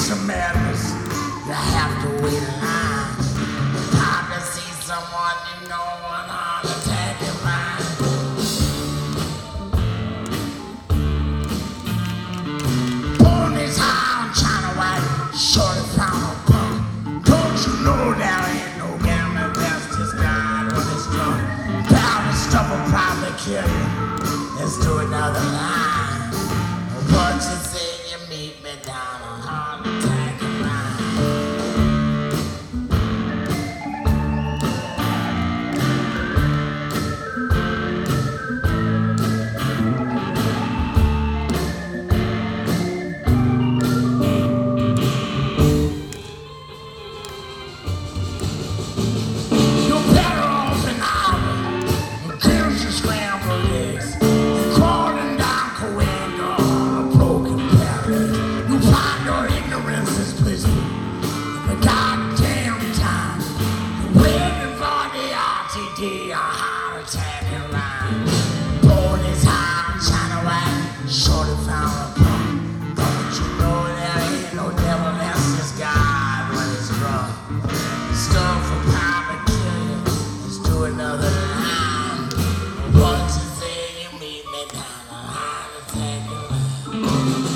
some madness. You have to wait in line. Time to see someone you know on heart attack your mind. Ponies high on China White, shorty found a pump. Don't you know there ain't no gambling, that's just God when it's drunk. Pound stuff will probably kill you. Let's do another line. What you say you meet me down on heart attack your mind. A heart attack and line. Ponies high, China White, shorty found a pump. Don't you know there ain't no devil, that's just God when it's drunk. Stuff will probably kill you. Let's do another line. What you say you meet me down a heart attack and line.